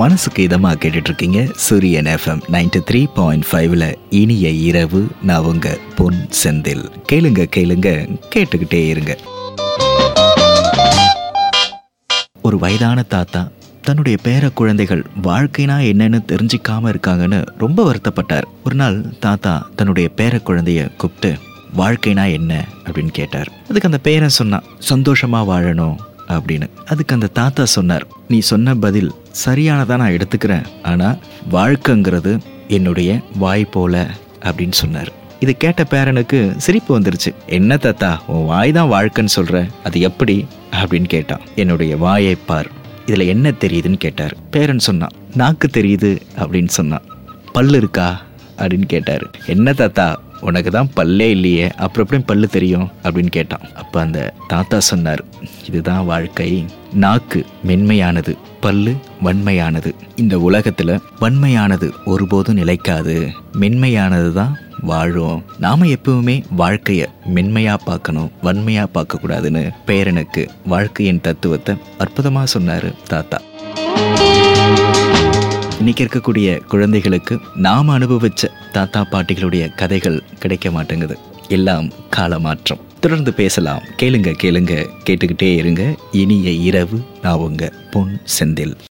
மனசுக்கு இதமா கேட்டுட்டு இருக்கீங்க சூரியன் FM 93.5ல இனிய இரவு. நான் உங்க பொன் செந்தில். கேளுங்க கேளுங்க கேட்டுக்கிட்டே இருங்க. ஒரு வயதான தாத்தா தன்னுடைய பேர குழந்தைகள் வாழ்க்கைனா என்னன்னு தெரிஞ்சிக்காம இருக்காங்கன்னு ரொம்ப வருத்தப்பட்டார். ஒரு நாள் தாத்தா தன்னுடைய பேர குழந்தைய கூப்பிட்டு வாழ்க்கைனா என்ன அப்படின்னு கேட்டார். அதுக்கு அந்த பேரன் சொன்னான், சந்தோஷமா வாழணும் அப்படின்னு. அதுக்கு அந்த தாத்தா சொன்னார், நீ சொன்ன பதில் சரியானதா நான் எடுத்துக்கிறேன், ஆனா வாழ்க்கைங்கிறது என்னுடைய வாய் போல அப்படின்னு சொன்னார். இதை கேட்ட பேரனுக்கு சிரிப்பு வந்துருச்சு. என்ன தாத்தா, உன் வாய் தான் வாழ்க்கைன்னு சொல்ற, அது எப்படி அப்படின்னு கேட்டான். என்னுடைய வாயை பார், இதுல என்ன தெரியுதுன்னு கேட்டார். பேரன் சொன்னான், நாக்கு தெரியுது அப்படின்னு சொன்னான். பல்லு இருக்கா அப்படின்னு கேட்டாரு. என்ன தாத்தா, உனக்கு தான் பல்லே இல்லையே, அப்புறம் எப்படி பல்லு தெரியும் அப்படின்னு கேட்டான். அப்ப அந்த தாத்தா சொன்னார், இதுதான் வாழ்க்கை. நாக்கு மென்மையானது, பல்லு வன்மையானது. இந்த உலகத்துல வன்மையானது ஒருபோதும் நிலைக்காது, மென்மையானது தான் வாழும். நாம எப்பவுமே வாழ்க்கைய மென்மையா பார்க்கணும், வன்மையா பார்க்க கூடாதுன்னு பேரனுக்கு வாழ்க்கையின் தத்துவத்தை அற்புதமா சொன்னாரு தாத்தா. இன்னைக்கு இருக்கக்கூடிய குழந்தைகளுக்கு நாம அனுபவிச்ச தாத்தா பாட்டிகளுடைய கதைகள் கிடைக்க மாட்டேங்குது. எல்லாம் காலமாற்றம். தொடர்ந்து பேசலாம். கேளுங்க கேளுங்க கேட்டுக்கிட்டே இருங்க. இனிய இரவு. நான் உங்க பொன் செந்தில்.